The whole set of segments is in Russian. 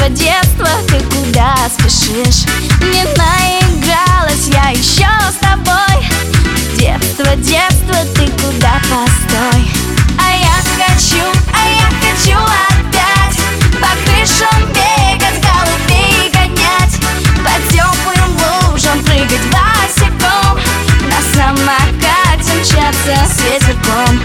Детство, детство, ты куда спешишь? Не наигралась я еще с тобой. Детство, детство, ты куда, постой. А я хочу опять по крышам бегать, голубей гонять, по теплым лужам прыгать босиком, на самокате мчаться с ветерком.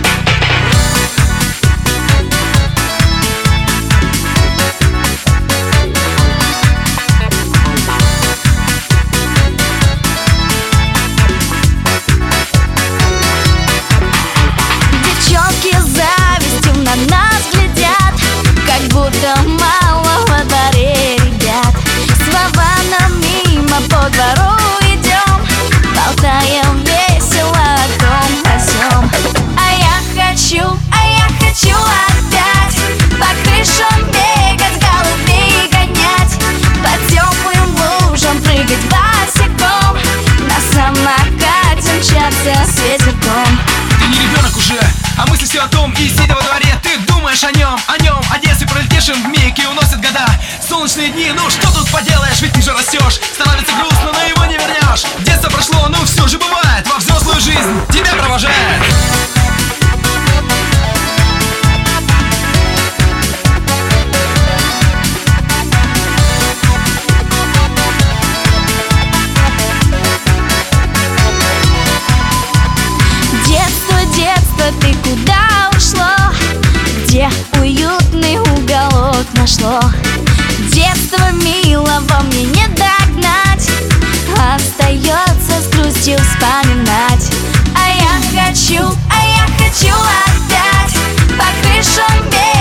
Девчонки с завистью на нас глядят, как будто мало во дворе ребят. С Вованом мимо по двору идем, болтаем весело о том о сём. А я хочу опять по крышам бегать, голубей гонять, по теплым лужам прыгать босиком, на самокате мчаться с ветерком. Ты не ребенок уже, а мысли все о том, и сидя во дворе, ты думаешь о нем, о детстве пролетевшем вмиг и уносит года. Солнечные дни, ну что тут поделаешь, ведь ты же растешь. Становится грустно, но его не вернешь. Детство прошло, но все же бывает, во взрослую жизнь тебя провожает. Детство, ты куда ушло? Где уютный уголок нашло? Детство милого мне не догнать, остается с грустью вспоминать. А я хочу опять по крышам бегать.